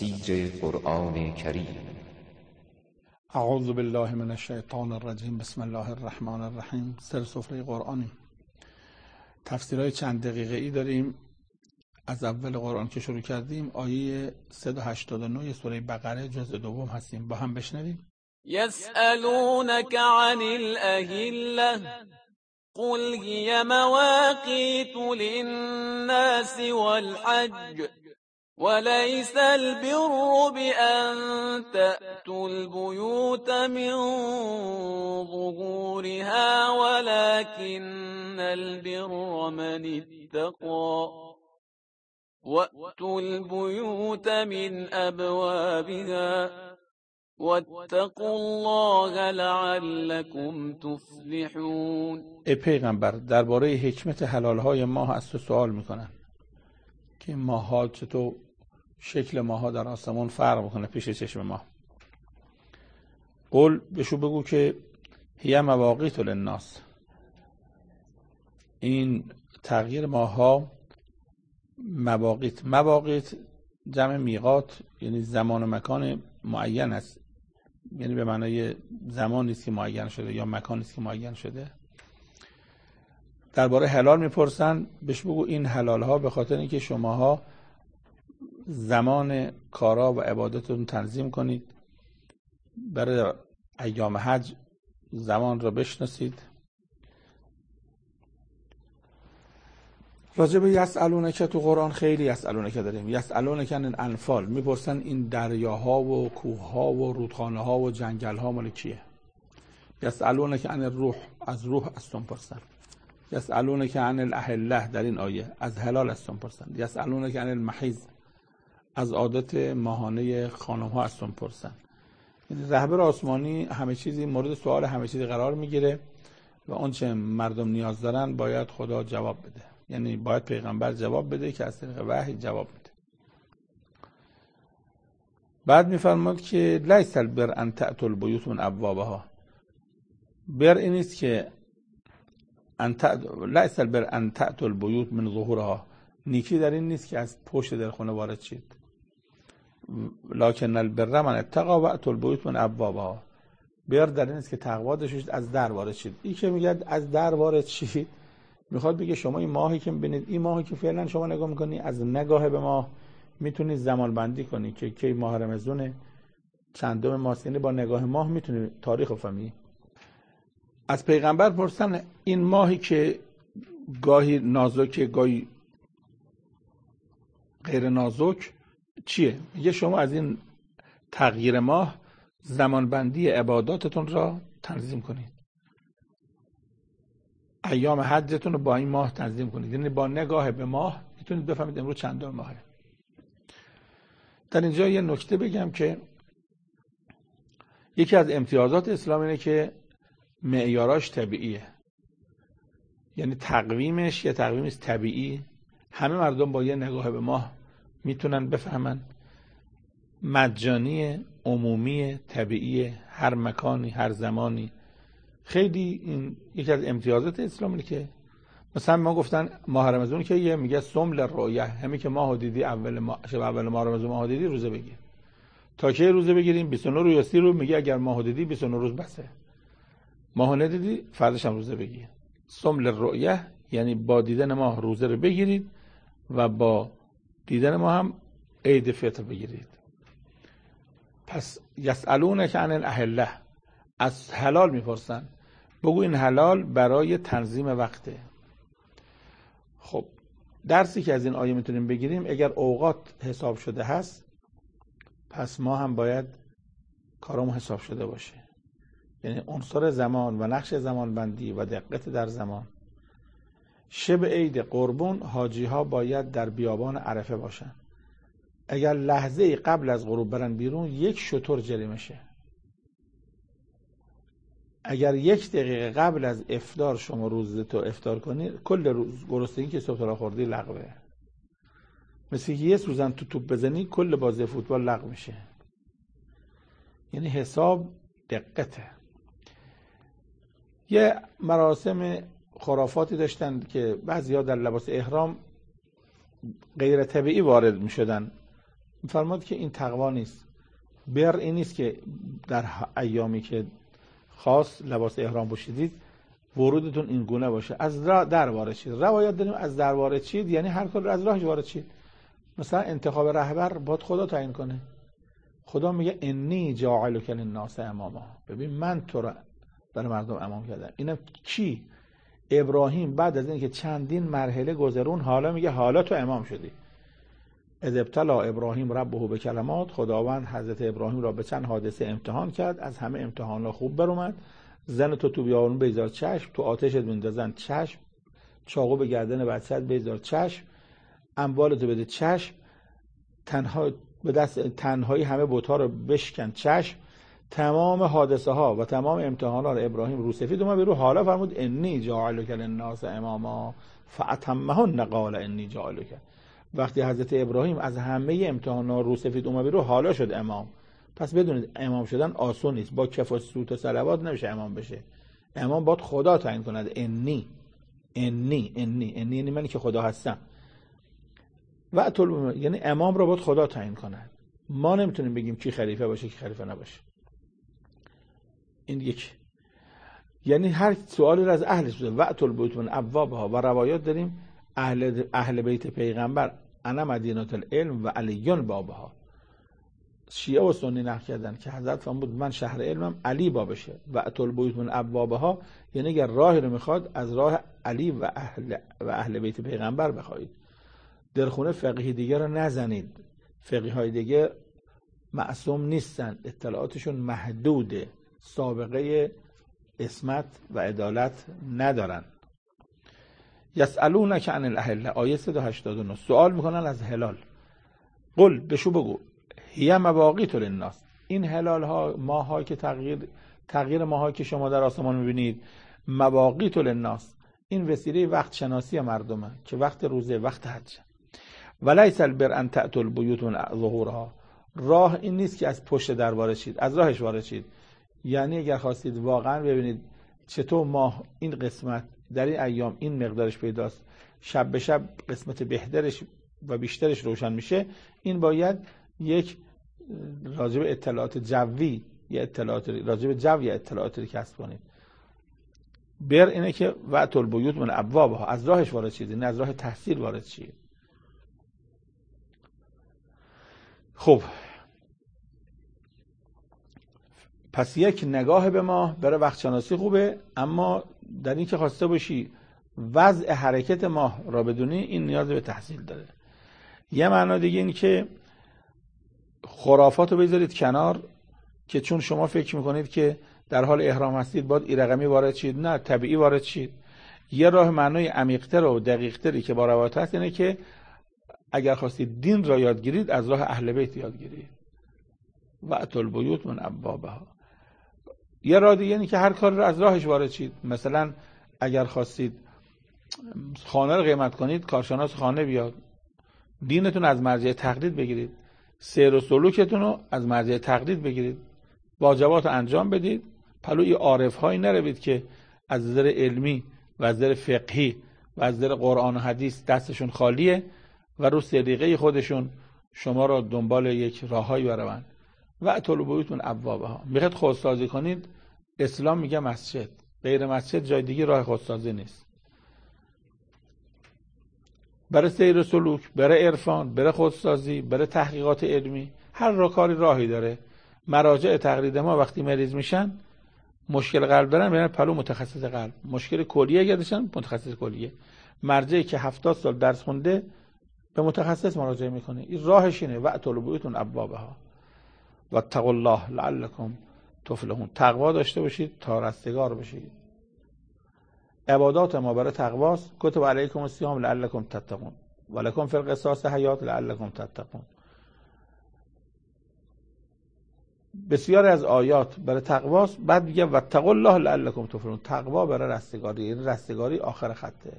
تفسیر قرآن کریم. اعوذ بالله من الشیطان الرجیم. بسم الله الرحمن الرحیم. سر سفره قرآنی. تفسیرهای چند دقیقه ای داریم. از اول قرآن که شروع کردیم آیه 189 سوره بقره جزء دوم هستیم. با هم بشنویم. يسألونك عن الأهلة قل هي مواقيت للناس والحج وليس البر بأن تأتوا البيوت من ظهورها ولكن البر من اتقى وأتوا البيوت من أبوابها واتقوا الله لعلكم تفلحون. ای پیغمبر، درباره حکمت حلالهای ماه از تو سوال میکنن که ماها چطور شکل ماها در آسمان فرق میکنه پیش چشم ما. قل، بشو بگو که هی مواقیت للناس، این تغییر ماها مواقیت جمع میقات، یعنی زمان و مکان معین است، یعنی به معنای زمان نیست که معین شده یا مکان نیست که معین شده. درباره حلال میپرسن، بهش بگو این حلال ها به خاطر اینکه شماها زمان کارا و عبادتتون تنظیم کنید، برای ایام حج زمان را بشناسید. راجب یسألونک تو قرآن خیلی یسألونک داریم. یسألونک عن الانفال، میپرسن این دریاها و کوهها و رودخانه ها و جنگل ها مال کیه. یسألونک عن الروح، از روح استون پرسن. یسألونک عن الاهله، در این آیه از حلال استون پرسن. یسألونک عن المحیض، از عادت ماهانه خانم ها استون پرسن. یعنی رهبر آسمانی همه چیزی مورد سوال همه چیزی قرار میگیره و اون چه مردم نیاز دارن باید خدا جواب بده، یعنی باید پیغمبر جواب بده که از طریق وحی جواب بده. بعد میفرماد که لیس البر ان تأتوا البیوت من ابوابها، بر این نیست که لیس البر ان تأتوا البیوت من ظهورها، نیکی در این نیست که از پشت در خونه وارد شید. لکن البر من اتقى و اتوا البیوت من ابوابها، بر در این نیست که تقوا داشته باشید از در وارد شید. این که میگه از در وارد شید میخواد بگه شما این ماهی که میبینید، این ماهی که فعلا شما نگاه میکنی، از نگاه به ماه میتونید زمان بندی کنی که کی ماه رمضونه، چندم ماست، یعنی با نگاه ماه میتونی تاریخ رو فهمی. از پیغمبر پرسن این ماهی که گاهی نازکه گاهی غیر نازک چیه؟ میگه شما از این تغییر ماه زمان بندی عباداتتون را تنظیم کنید، ایام حجتون رو با این ماه تنظیم کنید، یعنی با نگاه به ماه میتونید بفهمید امروز چندم ماهه. در اینجا یه نکته بگم که یکی از امتیازات اسلام اینه که معیاراش طبیعیه، یعنی تقویمش یه تقویم طبیعی، همه مردم با یه نگاه به ماه میتونن بفهمن، مجانی، عمومی، طبیعی، هر مکانی هر زمانی. خیلی این یکی از امتیازات اسلام اینه که مثلا ما گفتن ماه رمضان که یه میگه صوم للرؤیه، همین که ماهو دیدی اول ماه رمضان ماهو دیدی روزه بگیر. تا که روزه بگیریم 29 روز یا 30 روز، میگه اگر ماهو دیدی 29 روز بسه، ماهو ندیدی فرداش هم روزه بگیر. صوم للرؤیه یعنی با دیدن ماه روزه رو بگیرید و با دیدن ماه هم عید فطر بگیرید. پس یسألونک عن الاهله، از حلال میپرسن، بگو این حلال برای تنظیم وقته. خب درسی که از این آیه میتونیم بگیریم، اگر اوقات حساب شده هست پس ما هم باید کارمون حساب شده باشه، یعنی عنصر زمان و نقش زمان بندی و دقت در زمان. شب عید قربون حاجی ها باید در بیابان عرفه باشن، اگر لحظه قبل از غروب برن بیرون 1 شتر جریمه شه. اگر 1 دقیقه قبل از افطار شما روزتو افطار کنی، کل روز گرسنگی که صبح تا خوردی لغوه. مثل که 1 سوزن تو توپ بزنی کل بازی فوتبال لغو میشه. یعنی حساب دقته. یه مراسم خرافاتی داشتن که بعضیا در لباس احرام غیر طبیعی وارد میشدن می‌فرماد که این تقوا نیست. بر این نیست که در ایامی که خاص لباس احرام پوشیدید ورودتون این گونه باشه، از در وارد شید. روایت داریم از در وارد شید یعنی هر کار از راهش وارد شید. مثلا انتخاب رهبر باید خدا تعیین کنه. خدا میگه انی جاعلک للناس اماما، ببین من تو رو برای مردم امام کردم. اینم کی؟ ابراهیم بعد از اینکه چندین مرحله گذرون حالا میگه حالا تو امام شدی. اذ ابتلا ابراهیم ربه به کلمات، خداوند حضرت ابراهیم را به چند حادثه امتحان کرد، از همه امتحان‌ها خوب برومد. زن تو بیابون بگذار چشم، تو آتشت میندازن چشم، چاقو به گردن بچه‌ت بگذار چشم، اموالتو بده چشم، تنها به دست تنهایی همه بت‌ها رو بشکن چشم. تمام حادثه ها و تمام امتحانات ابراهیم رو سفید اومد رو. حالا فرمود انی جاعلک للناس اماما فاتمهن قال انی جاعلک. وقتی حضرت ابراهیم از همه امتحانات رو سفید اومد رو حالا شد امام. پس بدونید امام شدن آسون نیست، با کف و سوت و صلوات نمیشه امام بشه. امام باید خدا تعیین کند. انی یعنی منی که خدا هستم. یعنی امام رو باید خدا تعیین کند. ما نمیتونیم بگیم کی خلیفه باشه کی خلیفه نباشه. این یک، یعنی هر سوالی رو از اهلش بوده. وقت البیوت من ابوابها. و روایات داریم اهل بیت پیغمبر انا مدینه العلم و علیون بابها. شیعه و سنی نقل کردن که حضرت فرمود من شهر علمم، علی بابشه. وقت البیوت من ابوابها یعنی اگر راهی رو میخواد از راه علی و اهل بیت پیغمبر بخواید. در خونه فقیه دیگه رو نزنید. فقیه های دیگه معصوم نیستن، اطلاعاتشون محدوده، سابقه عصمت و عدالت ندارن. یسالونک عن الاهله، آیه 189. سوال میکنن از هلال. قل بشو بگو هی مواقیت للناس، این هلال ها ماهایی که تغییر ماهایی که شما در آسمان میبینید، مواقیت للناس این وسیله وقت شناسی مردمه که وقت روزه، وقت حج. ولیس البر ان تأتوا البیوت من ظهورها، راه این نیست که از پشت در وارد شید، از راهش وارد شید. یعنی اگر خواستید واقعا ببینید چطور ماه این قسمت در این ایام این مقدارش پیداست، شب به شب قسمت بهترش و بیشترش روشن میشه، این باید یک راجب اطلاعات جوی یا اطلاعات راجب جو یا اطلاعاتی کسب کنید. بر اینه که وقت البیوت من ابوابها، از راهش وارد شید، نه از راه تحصیل وارد شید. خب پس یک نگاه به ماه برای وقت شناسی خوبه، اما در این که خواسته باشی وضع حرکت ماه را بدونی، این نیاز به تحصیل داره. یه معنا دیگه این که خرافات رو بذارید کنار که چون شما فکر میکنید که در حال احرام هستید باید این رقمی وارد شید، نه، طبیعی وارد شید. یه راه معنای عمیق‌تر و دقیق‌تری که با روایت هست اینه که اگر خواستید دین را یاد گیرید از راه اهل بیت یاد گیرید. وأتوا البیوت من ابوابها. یه راه دیگه اینه که هر کار را از راهش وارد شید. مثلا اگر خواستید خانه رو قیمت کنید، کارشناس خانه بیاد. دینتون از مرجع تقلید بگیرید، سیر و سلوکتون رو از مرجع تقلید بگیرید، واجبات انجام بدید. پلوی عارف هایی نروید که از نظر علمی و از نظر فقهی و از نظر قرآن و حدیث دستشون خالیه و رو سلیقه خودشون شما را دنبال یک راههایی بروند. وأتوا البیوت من ابوابها. میخواید خودسازی کنید، اسلام میگه مسجد، غیر مسجد جای دیگه راه خودسازی نیست. برای سیر و سلوک، برای عرفان، برای خودسازی، برای تحقیقات علمی، هر کاری راهی داره. مراجع تقلید ما وقتی مریض میشن، مشکل قلب دارن، میرن پلو متخصص قلب. مشکل کلیه اگر داشتن، متخصص کلیه. مرجعی که 70 سال درس خونده به متخصص مراجعه میکنه. این راهش اینه. وأتوا البیوت من ابوابها واتقوا الله لعلکم تفلحون. تقوا داشته باشید تا رستگار بشید. عبادات ما برای تقواست. کتب علیکم الصیام لعلکم تتقون ولکم فی القصاص حیات لعلکم تتقون. بسیاری از آیات برای تقواست. بعد میگه واتقوا الله لعلکم تفلحون. تقوا برای رستگاری، این رستگاری آخر خطه.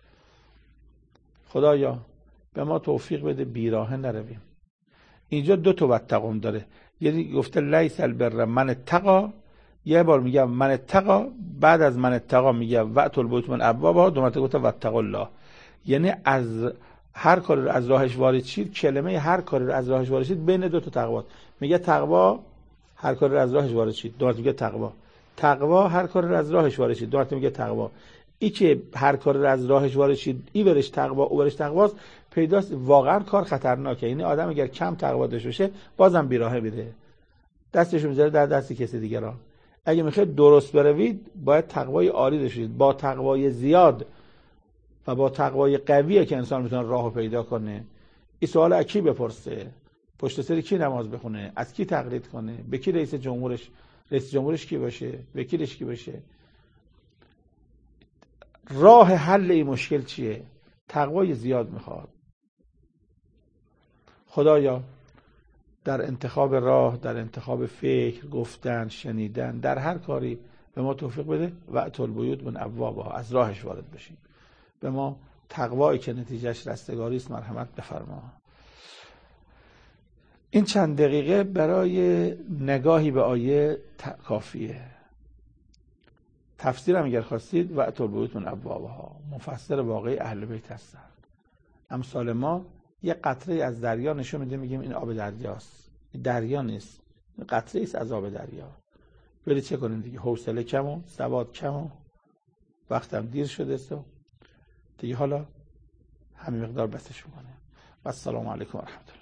خدایا به ما توفیق بده بیراه نرویم. اینجا دو تا واتقون داره. یعنی گفته لیس البر من اتقا، یه بار میگه من اتقا، بعد از من اتقا میگه وأتوا البیوت من ابوابها، دو مرتبه گفته واتقوا الله. یعنی از هر کاری رو از راهش وارد شید، کلمه هر کاری رو از راهش وارد شید بین دو تا تقوا. میگه تقوا هر کاری رو از راهش وارد شید، دوباره میگه تقوا. تقوا هر کاری رو از راهش وارد شید، دوباره میگه تقوا. ای که هر کاری رو از راهش وارد شید، ای برش تقوا او برش تقواست، پیداست واقعا کار خطرناکه. یعنی آدم اگر کم تقوا داشته باشه بازم بیراهه میره، دستش میذاره در دست کسی دیگه را. اگه میخواید درست بروید باید تقوای عالی داشته باشید. با تقوای زیاد و با تقوای قویه که انسان میتونه راهو پیدا کنه. این سوال از کی بپرسه؟ پشت سر کی نماز بخونه؟ از کی تقلید کنه؟ به کی رئیس جمهورش کی باشه؟ وکیلش کی باشه؟ راه حل این مشکل چیه؟ تقوای زیاد میخواد. خدایا در انتخاب راه، در انتخاب فکر، گفتن، شنیدن، در هر کاری به ما توفیق بده. وأتوا البیوت من ابوابها، از راهش وارد بشیم. به ما تقوایی که نتیجهش رستگاری است مرحمت بفرما. این چند دقیقه برای نگاهی به آیه کافیه. تفسیرم اگر خواستید وأتوا البیوت من ابوابها، مفسر واقعی اهل بیت هستن. امثال ما یه قطره از دریا نشون میده میگیم این آب دریاست. دریا نیست، قطره است از آب دریا. ولی چه کنیم دیگه، حوصله کم و سواد کم و وقتم دیر شده است دیگه. حالا همین مقدار بسش میکنه. و السلام علیکم و رحمت الله.